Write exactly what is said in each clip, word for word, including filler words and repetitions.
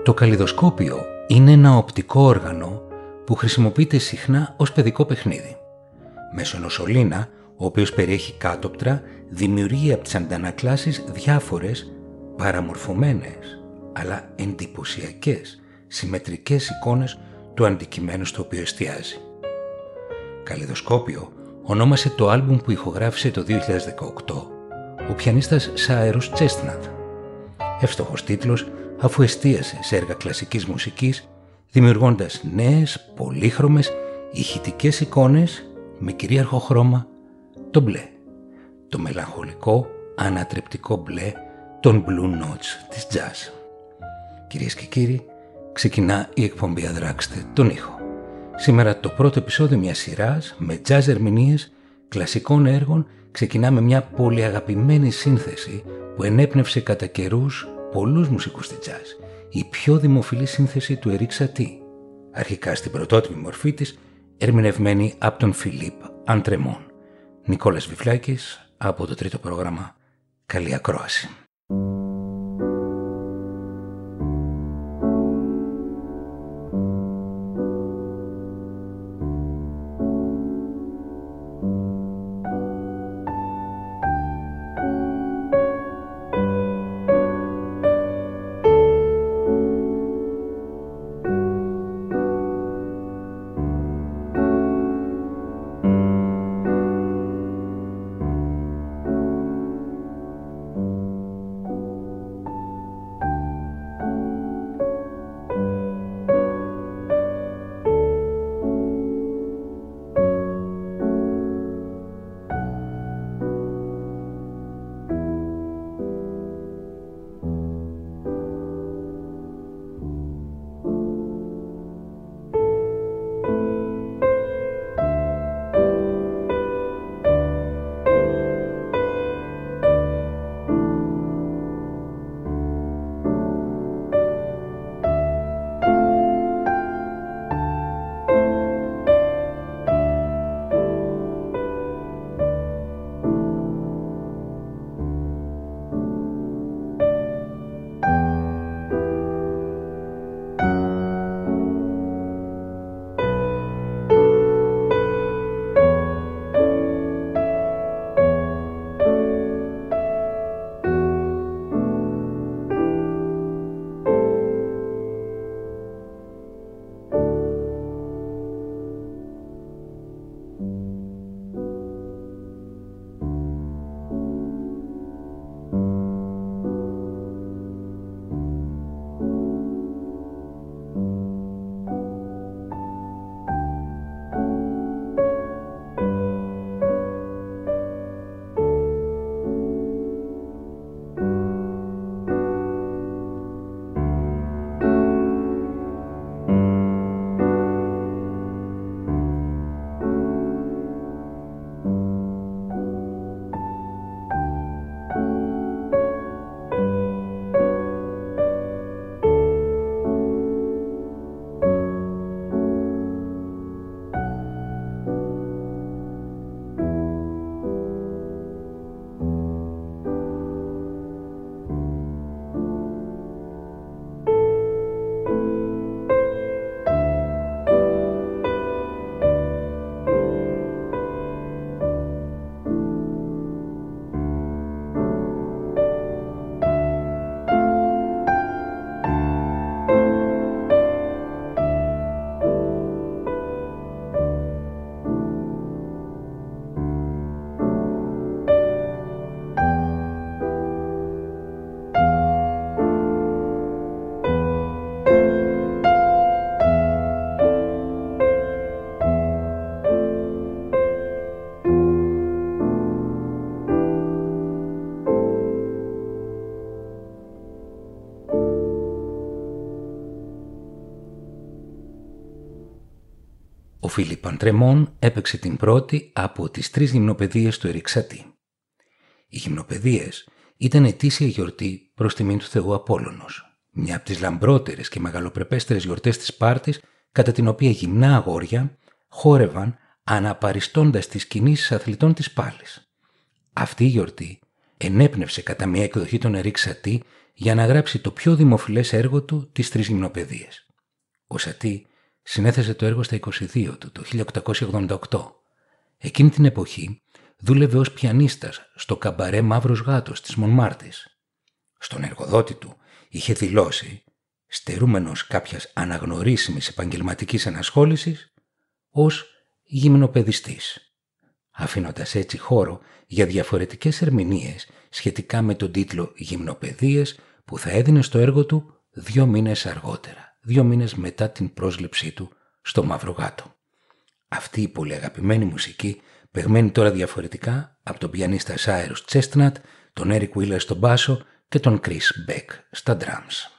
Το καλλιδοσκόπιο είναι ένα οπτικό όργανο που χρησιμοποιείται συχνά ως παιδικό παιχνίδι. Μέσω ενός σωλήνα, ο οποίος περιέχει κάτωπτρα, δημιουργεί από τις αντανακλάσεις διάφορες παραμορφωμένες αλλά εντυπωσιακές συμμετρικές εικόνες του αντικειμένου στο οποίο εστιάζει. Καλλιδοσκόπιο ονόμασε το άλμπουμ που ηχογράφησε το δύο χιλιάδες δεκαοκτώ ο πιανίστας Σάιρους Τσέστνατ. Εύστοχος τίτλος, αφού εστίασε σε έργα κλασικής μουσικής, δημιουργώντας νέες, πολύχρωμες, ηχητικές εικόνες με κυρίαρχο χρώμα το μπλε. Το μελαγχολικό, ανατρεπτικό μπλε των blue notes της jazz. Κυρίες και κύριοι, ξεκινά η εκπομπή «Αδράξτε τον ήχο». Σήμερα το πρώτο επεισόδιο μιας σειράς με jazz ερμηνείες κλασικών έργων ξεκινά με μια πολύ αγαπημένη σύνθεση που ενέπνευσε κατά καιρούς πολλούς μουσικούς στη jazz. Η πιο δημοφιλή σύνθεση του Ερίκ Σατί, αρχικά στην πρωτότυπη μορφή της, ερμηνευμένη από τον Φιλίπ Αντρεμόν. Νικόλας Βιφλάκης από το τρίτο πρόγραμμα. Καλή ακρόαση. Ο Φιλίπ Αντρεμόν έπαιξε την πρώτη από τις τρεις γυμνοπαιδείες του Ερίκ Σατί. Οι γυμνοπαιδείες ήταν ετήσια γιορτή προς τιμήν του Θεού Απόλλωνος, μια από τις λαμπρότερες και μεγαλοπρεπέστερες γιορτές της Σπάρτης, κατά την οποία γυμνά αγόρια χόρευαν αναπαριστώντας τις κινήσεις αθλητών της πάλης. Αυτή η γιορτή ενέπνευσε κατά μια εκδοχή τον Ερίκ Σατί για να γράψει το πιο δημοφιλές έργο του, τις Τρεις Γυμνοπαιδείες. Ο Σατί συνέθεσε το έργο στα είκοσι δύο του, το χίλια οκτακόσια ογδόντα οκτώ. Εκείνη την εποχή δούλευε ως πιανίστας στο καμπαρέ Μαύρος Γάτος της Μονμάρτης. Στον εργοδότη του είχε δηλώσει, στερούμενος κάποιας αναγνωρίσιμης επαγγελματικής ενασχόλησης, ως γυμνοπαιδιστής, αφήνοντας έτσι χώρο για διαφορετικές ερμηνείες σχετικά με τον τίτλο «Γυμνοπαιδείες» που θα έδινε στο έργο του δύο μήνες αργότερα, δύο μήνες μετά την πρόσληψή του στο Μαύρο Γάτο. Αυτή η πολύ αγαπημένη μουσική παιγμένη τώρα διαφορετικά από τον πιανίστα Σάιρους Τσέστνατ, τον Έρικ Βίλερ στον μπάσο και τον Κρίς Μπεκ στα drums.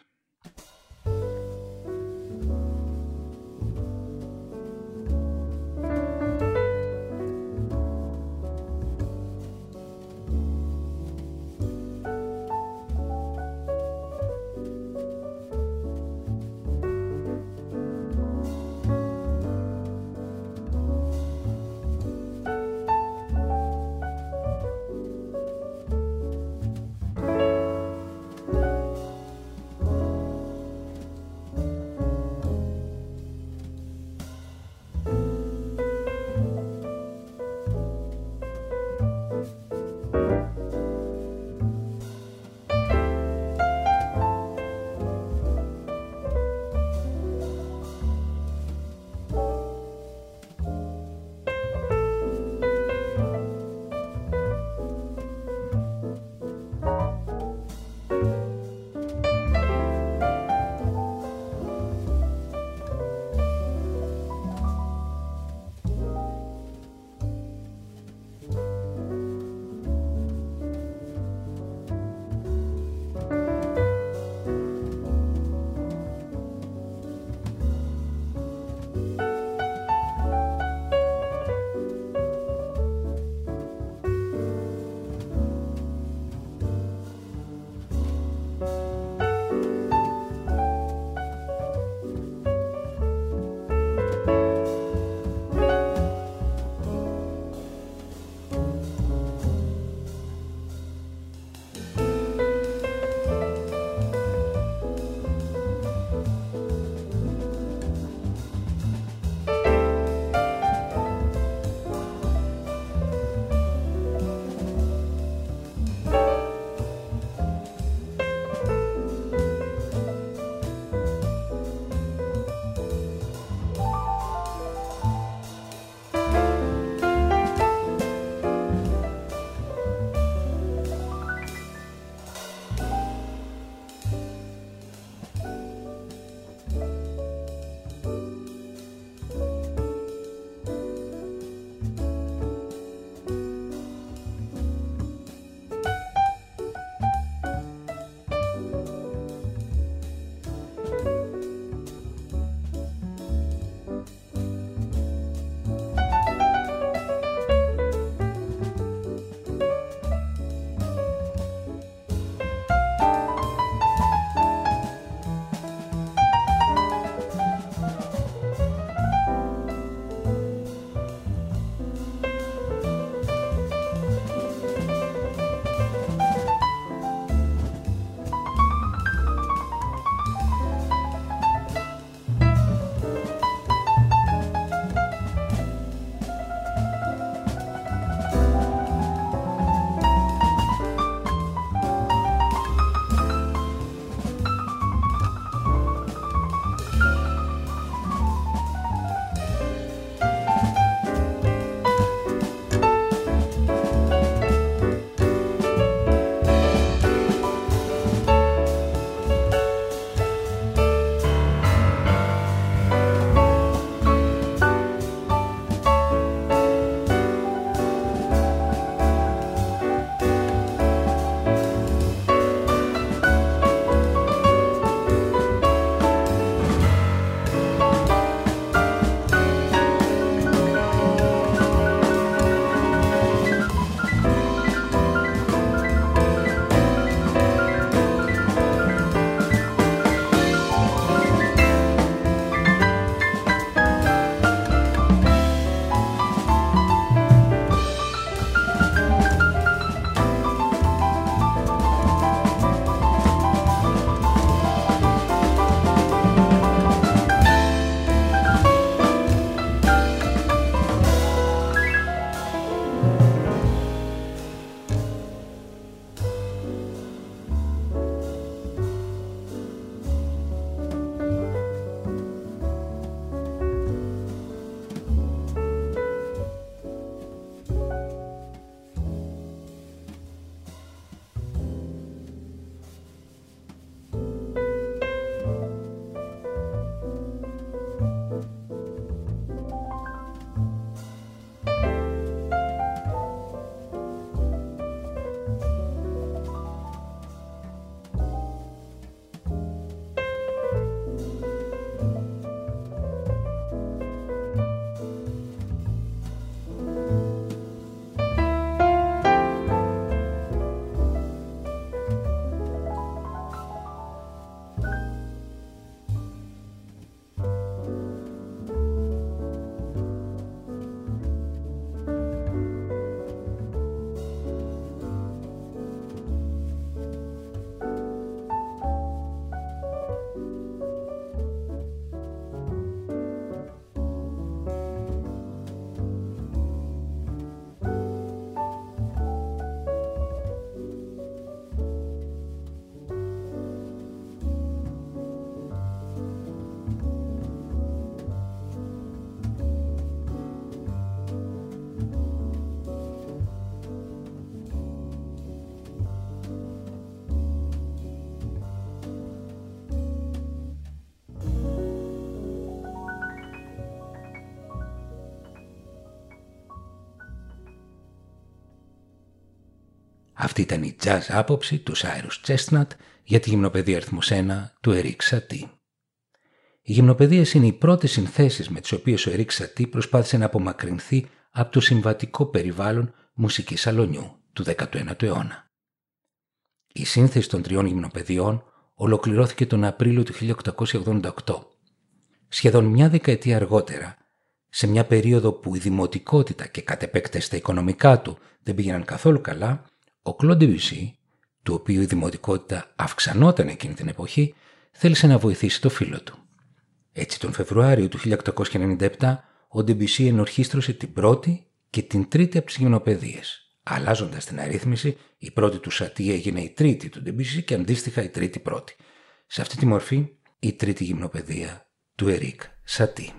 Αυτή ήταν η jazz άποψη του Cyrus Chestnut για τη γυμνοπαιδεία αριθμός ένα του Eric Satie. Οι γυμνοπαιδείες είναι οι πρώτες συνθέσεις με τις οποίες ο Eric Satie προσπάθησε να απομακρυνθεί από το συμβατικό περιβάλλον μουσικής σαλονιού του δέκατου ένατου αιώνα. Η σύνθεση των τριών γυμνοπαιδειών ολοκληρώθηκε τον Απρίλιο του χίλια οκτακόσια ογδόντα οκτώ. Σχεδόν μια δεκαετία αργότερα, σε μια περίοδο που η δημοτικότητα και κατ' επέκταση τα οικονομικά του δεν πήγαιναν καθόλου καλά, ο Claude Debussy, του οποίου η δημοτικότητα αυξανόταν εκείνη την εποχή, θέλησε να βοηθήσει το φίλο του. Έτσι τον Φεβρουάριο του χίλια οκτακόσια ενενήντα επτά ο Debussy ενορχίστρωσε την πρώτη και την τρίτη από τις γυμνοπαιδείες. Αλλάζοντας την αρρύθμιση, η πρώτη του Satie έγινε η τρίτη του Debussy και αντίστοιχα η τρίτη πρώτη. Σε αυτή τη μορφή, η τρίτη γυμνοπαιδεία του Eric Satie.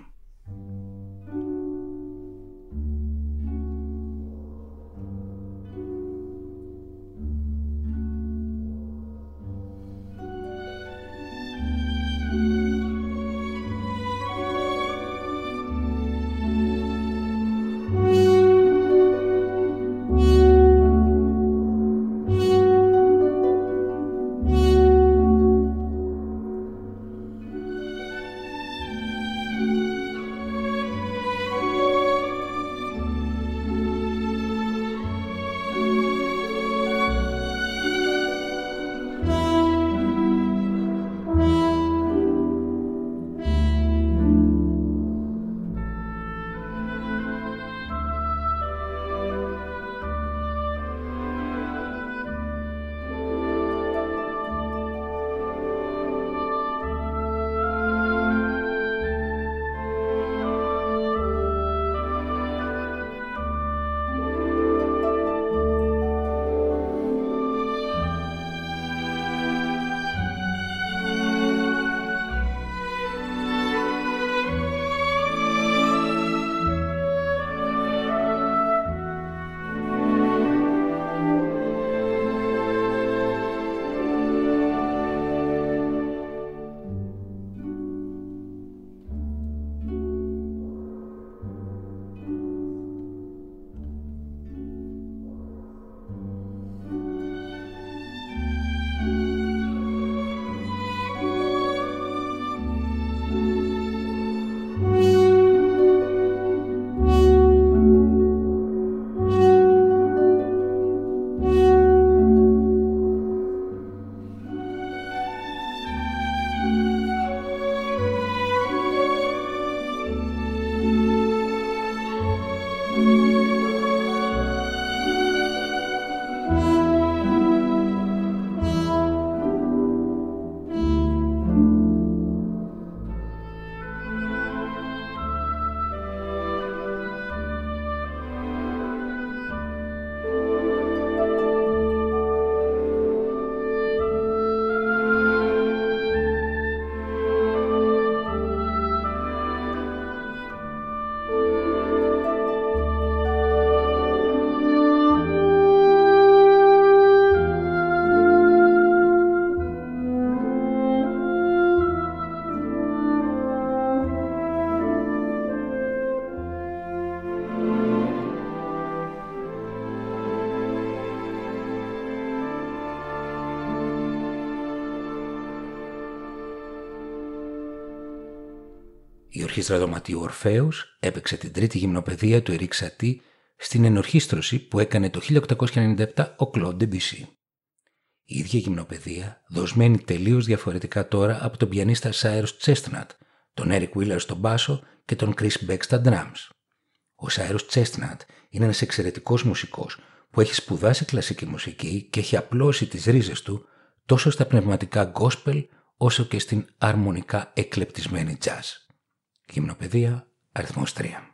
Η Ορχήστρα Δωματίου Ορφέους έπαιξε την τρίτη γυμνοπαιδεία του Eric Satie στην ενορχήστρωση που έκανε το χίλια οκτακόσια ενενήντα επτά ο Claude Debussy. Η ίδια γυμνοπαιδεία, δοσμένη τελείως διαφορετικά τώρα από τον πιανίστα Cyrus Chestnut, τον Eric Wheeler στον μπάσο και τον Chris Beck στα drums. Ο Cyrus Chestnut είναι ένας εξαιρετικός μουσικός που έχει σπουδάσει κλασική μουσική και έχει απλώσει τις ρίζες του τόσο στα πνευματικά gospel όσο και στην αρμονικά εκλεπτισμένη jazz. Γυμνοπαιδεία αριθμός τρία.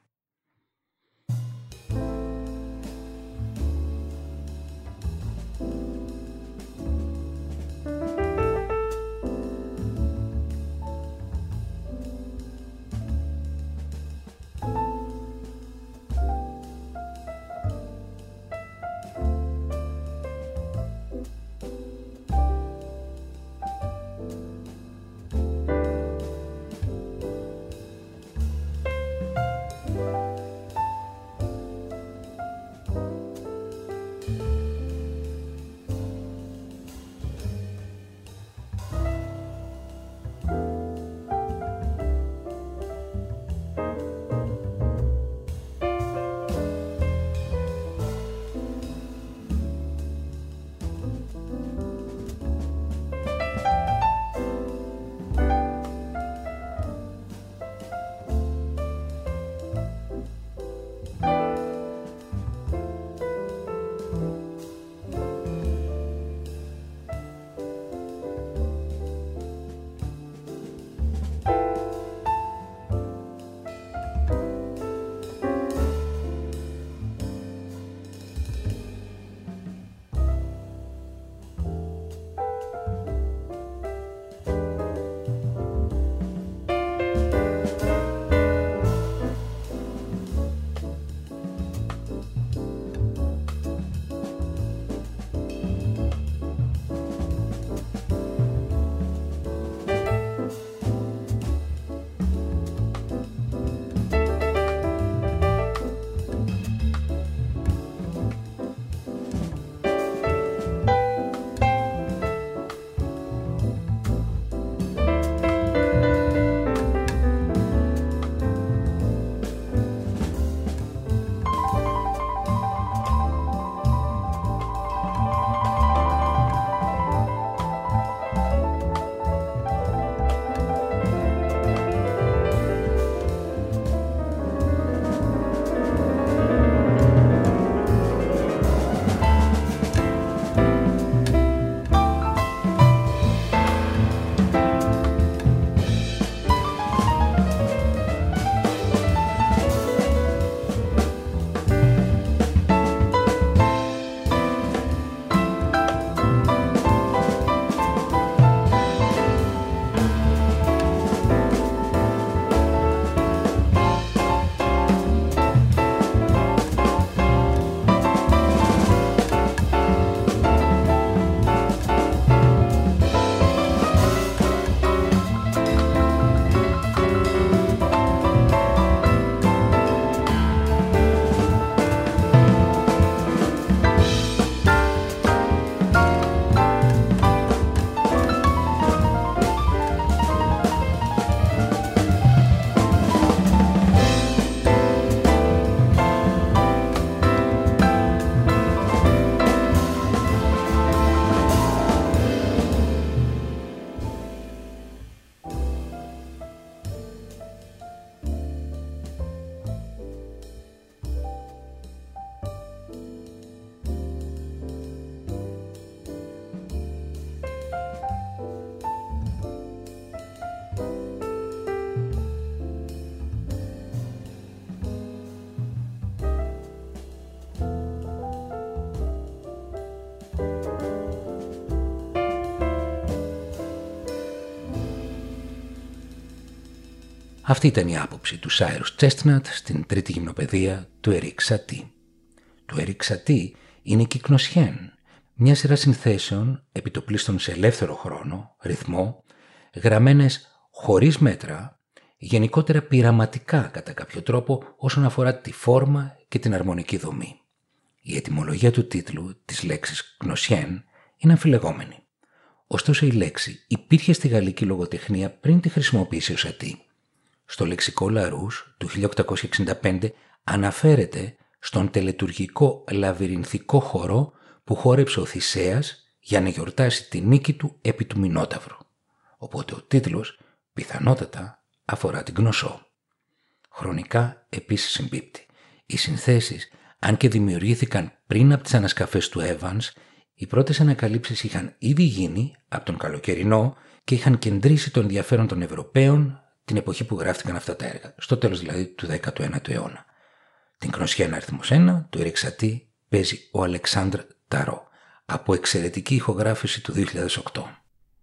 Αυτή ήταν η άποψη του Cyrus Chestnut στην τρίτη γυμνοπαιδεία του Eric Satie. Του Eric Satie είναι η κυκνοσιέν, μια σειρά συνθέσεων επιτοπλίστων σε ελεύθερο χρόνο, ρυθμό, γραμμένες χωρίς μέτρα, γενικότερα πειραματικά κατά κάποιο τρόπο όσον αφορά τη φόρμα και την αρμονική δομή. Η ετυμολογία του τίτλου της λέξης γνωσιέν είναι αμφιλεγόμενη. Ωστόσο η λέξη υπήρχε στη γαλλική λογοτεχνία πριν τη χρησιμοποιήσει ο Satie. Στο λεξικό Λαρούς του χίλια οκτακόσια εξήντα πέντε αναφέρεται στον τελετουργικό λαβυρινθικό χορό που χόρεψε ο Θησέας για να γιορτάσει τη νίκη του επί του Μινόταυρου. Οπότε ο τίτλος πιθανότατα αφορά την Γνωσό. Χρονικά επίσης συμπίπτει. Οι συνθέσεις, αν και δημιουργήθηκαν πριν από τις ανασκαφές του Evans, οι πρώτες ανακαλύψεις είχαν ήδη γίνει από τον καλοκαιρινό και είχαν κεντρήσει το ενδιαφέρον των Ευρωπαίων την εποχή που γράφτηκαν αυτά τα έργα, στο τέλος δηλαδή του δέκατου ένατου αιώνα. Την γνωσιέν αριθμός ένα του Eric Satie παίζει ο Αλεξάνδρ Ταρό από εξαιρετική ηχογράφηση του δύο χιλιάδες οκτώ.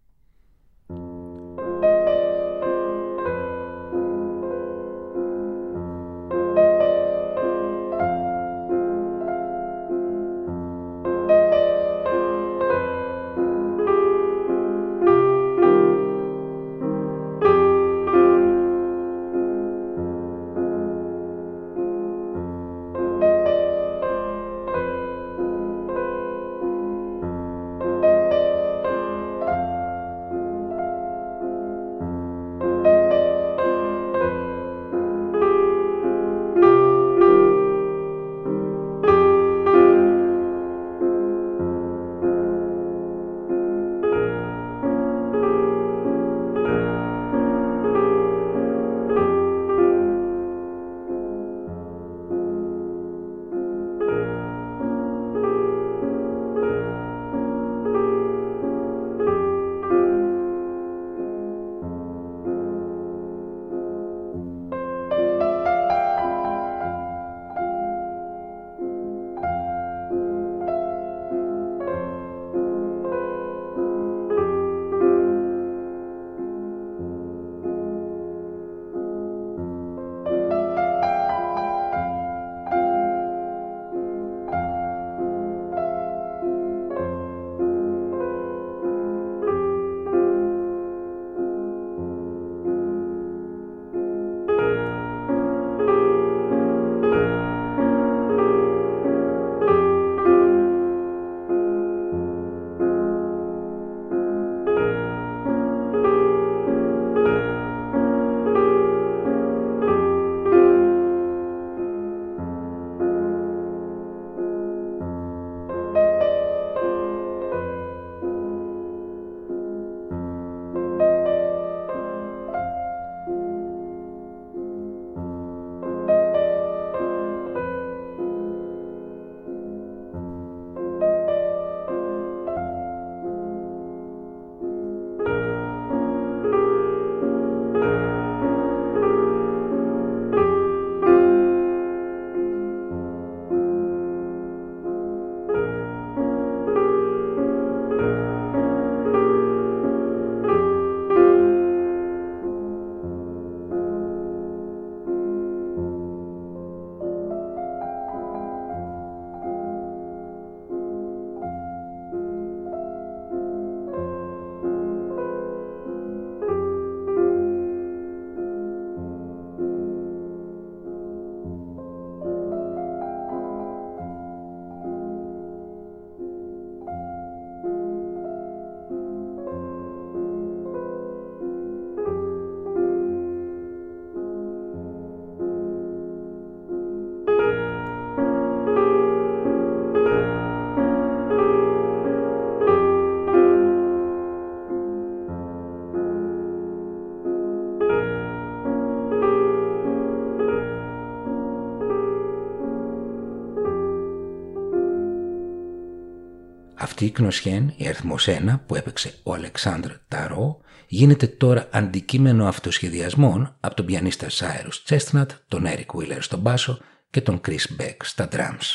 Αυτή η γνωσιέν, η αριθμός ένα που έπαιξε ο Αλεξάνδρ Ταρό, γίνεται τώρα αντικείμενο αυτοσχεδιασμών από τον πιανίστα Cyrus Chestnut, τον Eric Wheeler στον μπάσο και τον Chris Beck στα drums.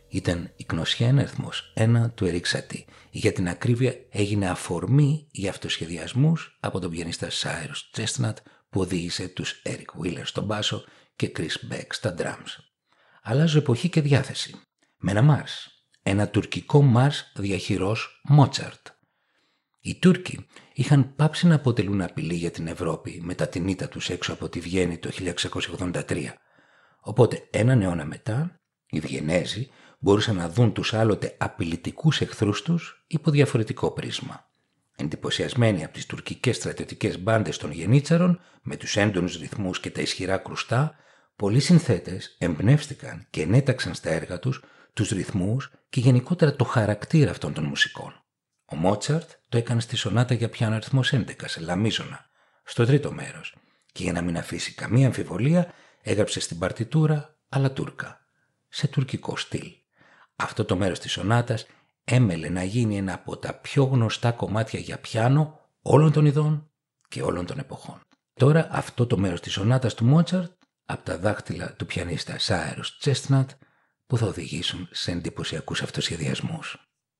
ήταν η Γνωσιά αριθμός ένα του Ερικ Σατί. Για την ακρίβεια έγινε αφορμή για αυτοσχεδιασμούς από τον πιανίστα Cyrus Chestnut που οδήγησε τους Eric Wheeler στον μπάσο και Chris Beck στα drums. Αλλάζω εποχή και διάθεση. Με ένα Mars. Ένα τουρκικό Mars διαχειρός Mozart. Οι Τούρκοι είχαν πάψει να αποτελούν απειλή για την Ευρώπη μετά την ήττα τους έξω από τη Βιέννη το χίλια εξακόσια ογδόντα τρία. Οπότε έναν αιώνα μετά, οι Βιενέζοι μπορούσαν να δουν τους άλλοτε απειλητικούς εχθρούς τους υπό διαφορετικό πρίσμα. Εντυπωσιασμένοι από τις τουρκικές στρατιωτικές μπάντες των Γενίτσαρων, με τους έντονους ρυθμούς και τα ισχυρά κρουστά, πολλοί συνθέτες εμπνεύστηκαν και ενέταξαν στα έργα τους τους ρυθμούς και γενικότερα το χαρακτήρα αυτών των μουσικών. Ο Μότσαρτ το έκανε στη σονάτα για πιάνο αριθμός έντεκα σε λαμίζωνα, στο τρίτο μέρος, και για να μην αφήσει καμία αμφιβολία έγραψε στην παρτιτούρα αλλά τούρκα, σε τουρκικό στυλ. Αυτό το μέρος της σονάτας έμελε να γίνει ένα από τα πιο γνωστά κομμάτια για πιάνο όλων των ειδών και όλων των εποχών. Τώρα αυτό το μέρος της σονάτας του Μότσαρτ από τα δάχτυλα του πιανίστα Cyrus Chestnut που θα οδηγήσουν σε εντυπωσιακούς αυτοσχεδιασμούς.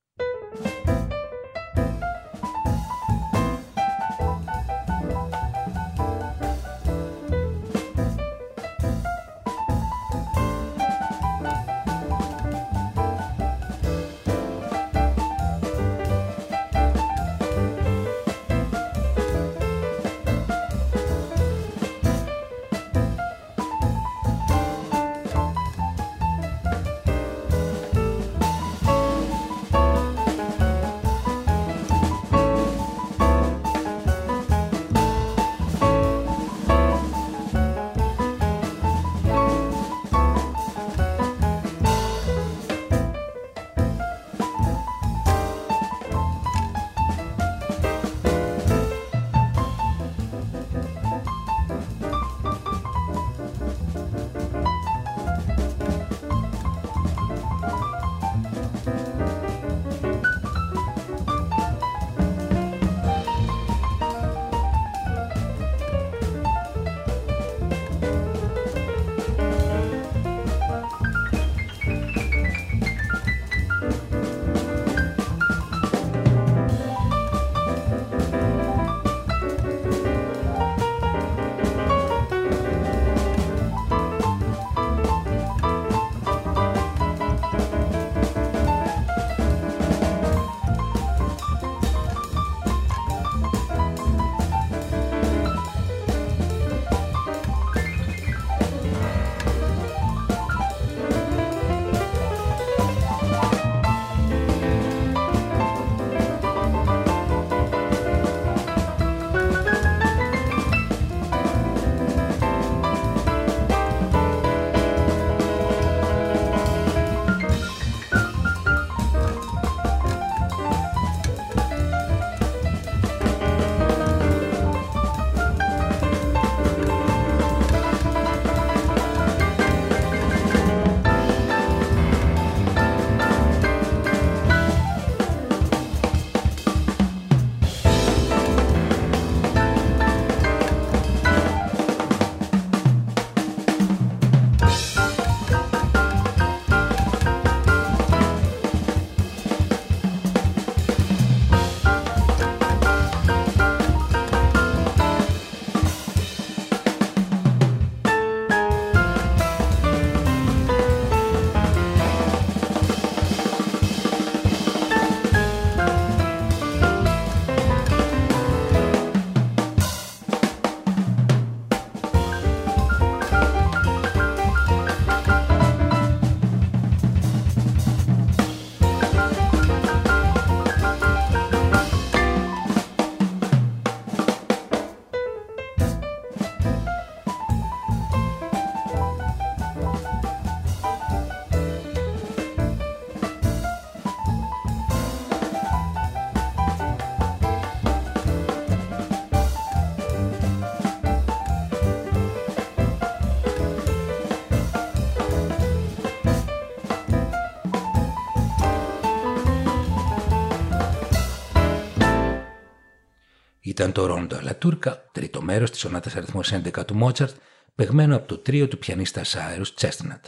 Ήταν το Ρόντο αλλά Τούρκα, τρίτο μέρος της σονάτας αριθμός έντεκα του Μότσαρτ, παιγμένο από το τρίο του πιανίστα Cyrus Chestnut.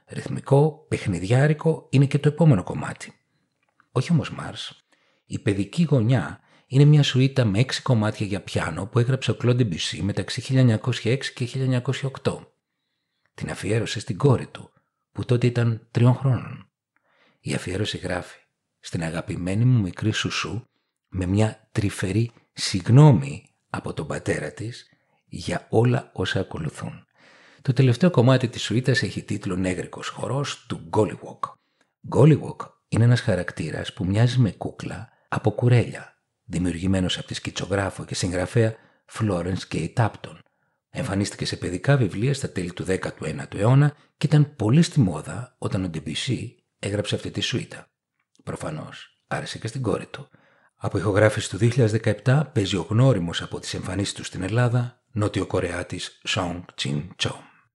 Ρυθμικό, παιχνιδιάρικο είναι και το επόμενο κομμάτι. Όχι όμως Mars. Η παιδική γωνιά είναι μια σουίτα με έξι κομμάτια για πιάνο που έγραψε ο Claude Debussy μεταξύ χίλια εννιακόσια έξι και χίλια εννιακόσια οκτώ. Την αφιέρωσε στην κόρη του, που τότε ήταν τριών χρόνων. Η αφιέρωση γράφει: «Στην αγαπημένη μου μικρή Σουσού, με μια τρυφερή συγγνώμη από τον πατέρα της για όλα όσα ακολουθούν». Το τελευταίο κομμάτι της σουίτας έχει τίτλο «Νέγρικος χορός» του Gollywog. Gollywog είναι ένας χαρακτήρας που μοιάζει με κούκλα από κουρέλια, δημιουργημένος από τη σκητσογράφο και συγγραφέα Florence K. Tapton. Εμφανίστηκε σε παιδικά βιβλία στα τέλη του δέκατου ένατου αιώνα και ήταν πολύ στη μόδα όταν ο Debussy έγραψε αυτή τη σουίτα. Προφανώς άρεσε και στην κόρη του. Από ηχογράφηση του δύο χιλιάδες δεκαεπτά παίζει ο γνώριμος από τις εμφανίσεις του στην Ελλάδα, Νότιο Κορεάτης Song Jin Cho.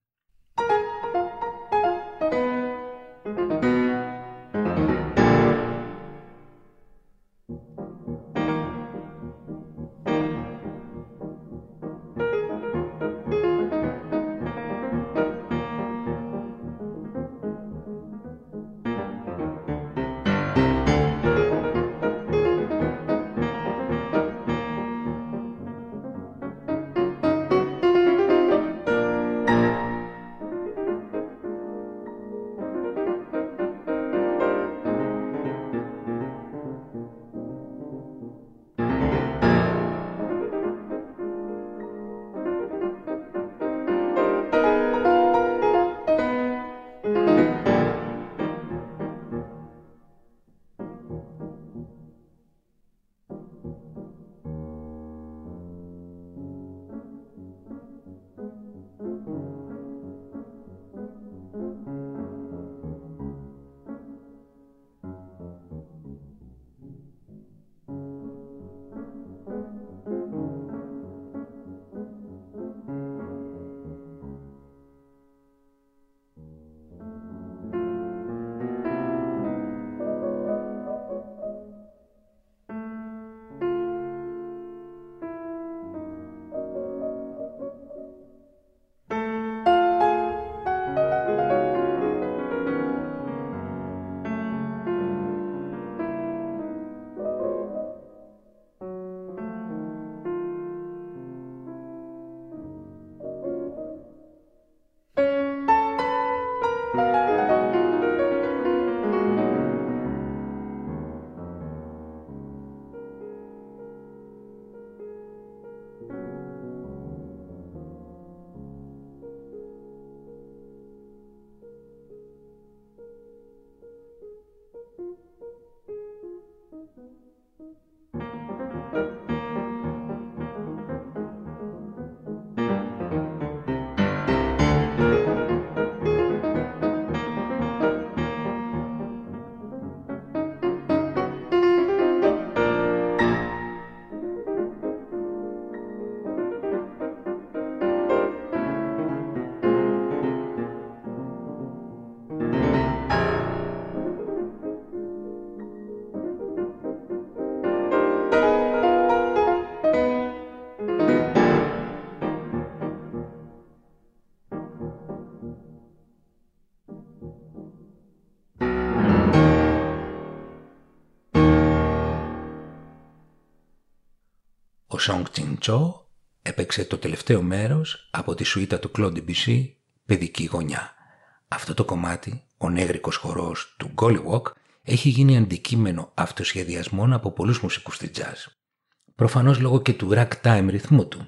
Ο Song Jin Cho έπαιξε το τελευταίο μέρος από τη σουίτα του Claude Debussy, παιδική γωνιά. Αυτό το κομμάτι, ο νέγρικος χορός του Gollywog, έχει γίνει αντικείμενο αυτοσχεδιασμών από πολλούς μουσικούς στη jazz. Προφανώς λόγω και του ragtime ρυθμού του.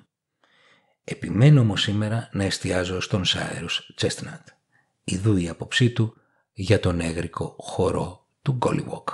Επιμένω όμως σήμερα να εστιάζω στον Cyrus Chestnut. Ιδού η άποψή του για τον νέγρικο χορό του Gollywog.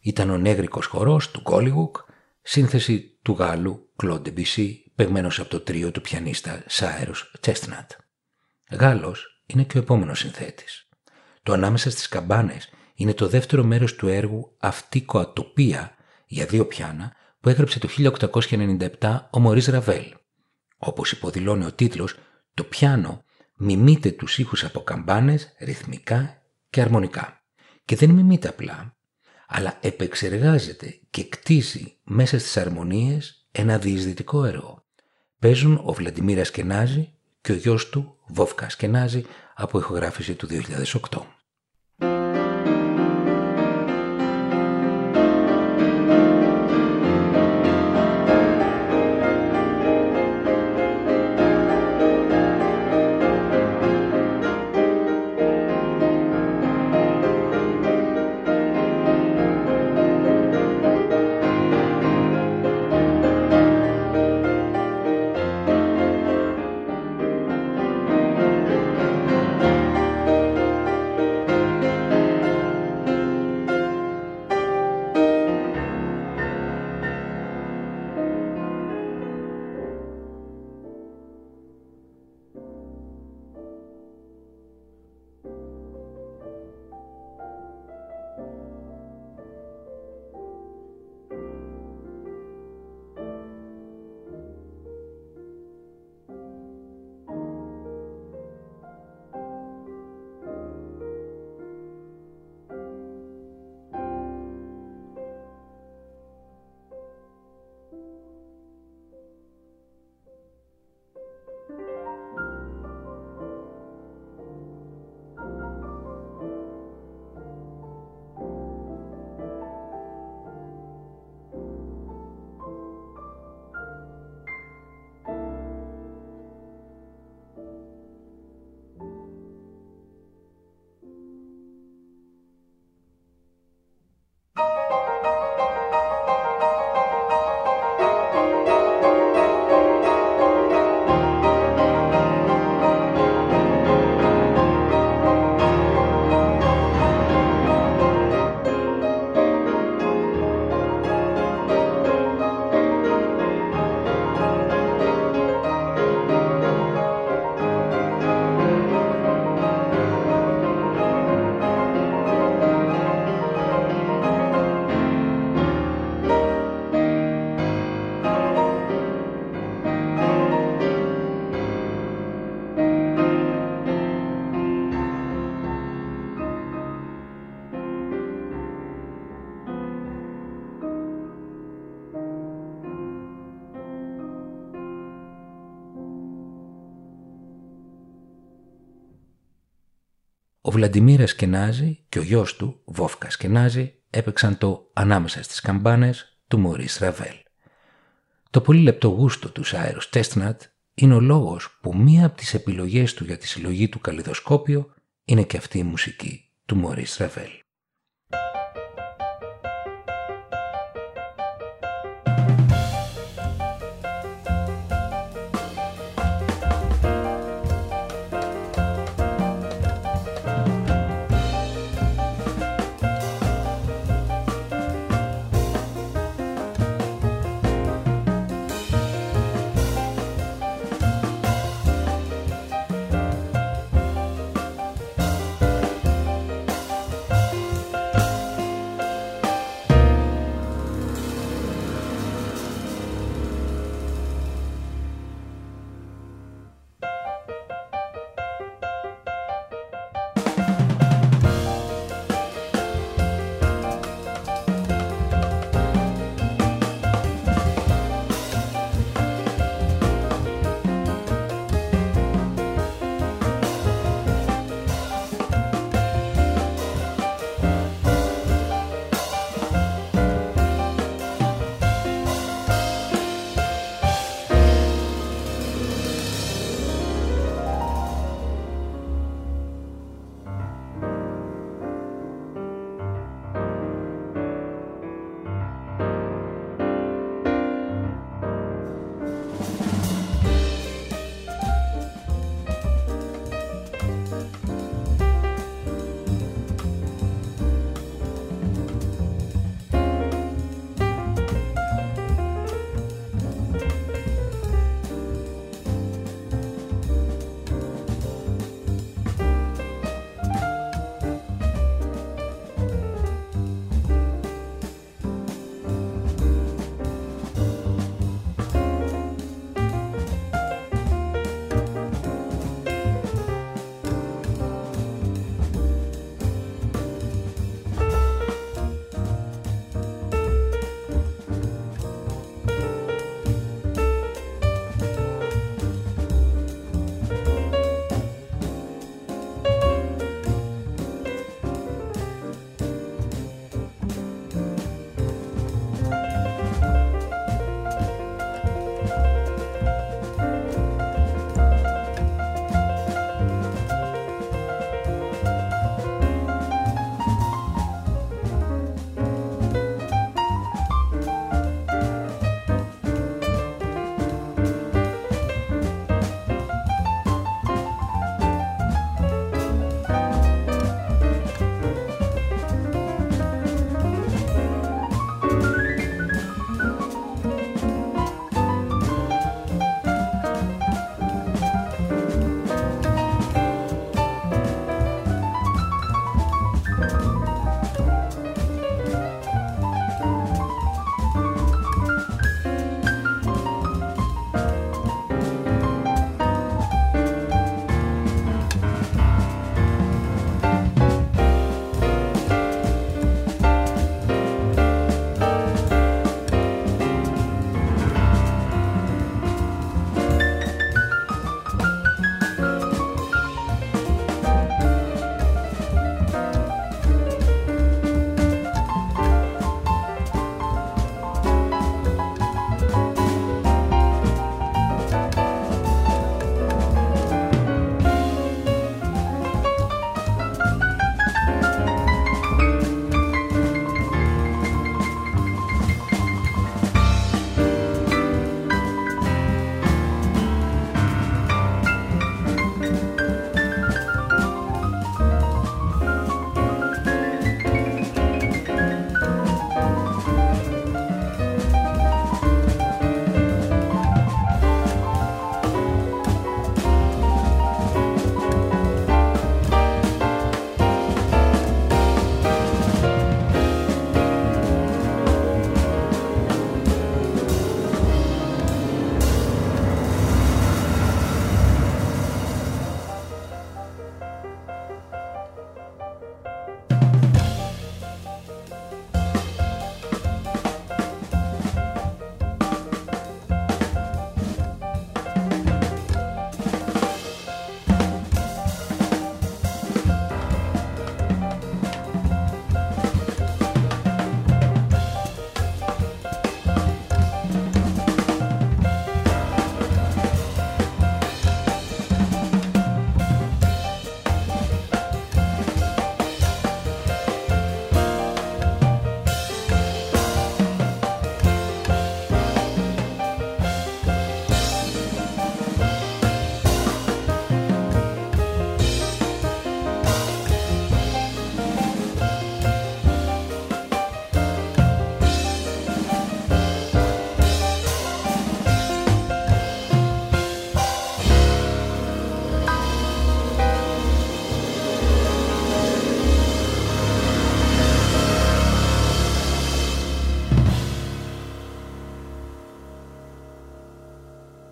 ήταν ο νέγρικος χορός του Γκόλιγουκ, σύνθεση του Γάλλου Κλοντ Ντεμπισί, παιγμένος από το τρίο του πιανίστα Σάιρους Τσέστνατ. Γάλλος είναι και ο επόμενος συνθέτης. Το «Ανάμεσα στις καμπάνες» είναι το δεύτερο μέρος του έργου «Αυτικοατοπία» για δύο πιάνα που έγραψε το χίλια οκτακόσια ενενήντα επτά ο Μωρίς Ραβέλ. Όπως υποδηλώνει ο τίτλος, το πιάνο μιμείται τους ήχους από καμπάνες ρυθμικά και αρμονικά. Και δεν μιμείται απλά, αλλά επεξεργάζεται και κτίζει μέσα στις αρμονίες ένα διεισδυτικό έργο. Παίζουν ο Βλαντιμίρ Ασκενάζη και ο γιος του Βόφκα Ασκενάζη από ηχογράφηση του δύο χιλιάδες οκτώ. Ο Βλαντιμίρ Ασκενάζη και ο γιος του, Βόφκα Ασκενάζη, έπαιξαν το «Ανάμεσα στις καμπάνες» του Μωρίς Ραβέλ. Το πολύ λεπτό γούστο του Σάιρους Τσέστνατ είναι ο λόγος που μία από τις επιλογές του για τη συλλογή του Καλλιδοσκόπιο είναι και αυτή η μουσική του Μωρίς Ραβέλ.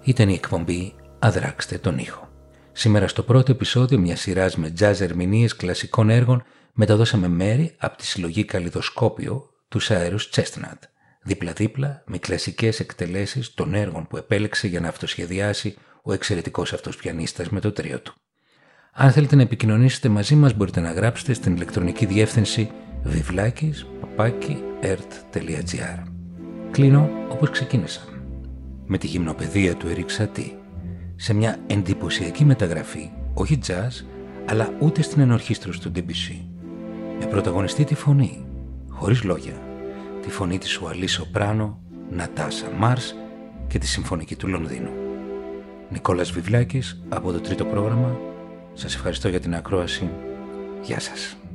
Ήταν η εκπομπή «Αδράξτε τον ήχο». Σήμερα στο πρώτο επεισόδιο μιας σειράς με jazz ερμηνείες κλασικών έργων μεταδώσαμε μέρη από τη συλλογή «Καλλιδοσκόπιο» του Cyrus Chestnut, δίπλα-δίπλα με κλασικές εκτελέσεις των έργων που επέλεξε για να αυτοσχεδιάσει ο εξαιρετικός αυτός πιανίστας με το τρίο του. Αν θέλετε να επικοινωνήσετε μαζί μας, μπορείτε να γράψετε στην ηλεκτρονική διεύθυνση βιβλάκης παπάκι ερτ τελεία τζι άρ. Κλείνω όπως ξεκίνησα, με τη γυμνοπαιδεία του Ερικ Σατή, σε μια εντυπωσιακή μεταγραφή, όχι jazz, αλλά ούτε στην ενορχήστρωση του Ντεμπισί, με πρωταγωνιστή τη φωνή, χωρίς λόγια, τη φωνή της Ουαλή Σοπράνο, Νατάσα Μάρς και τη Συμφωνική του Λονδίνου. Νικόλας Βιβλάκης από το τρίτο πρόγραμμα. Σας ευχαριστώ για την ακρόαση. Γεια σας.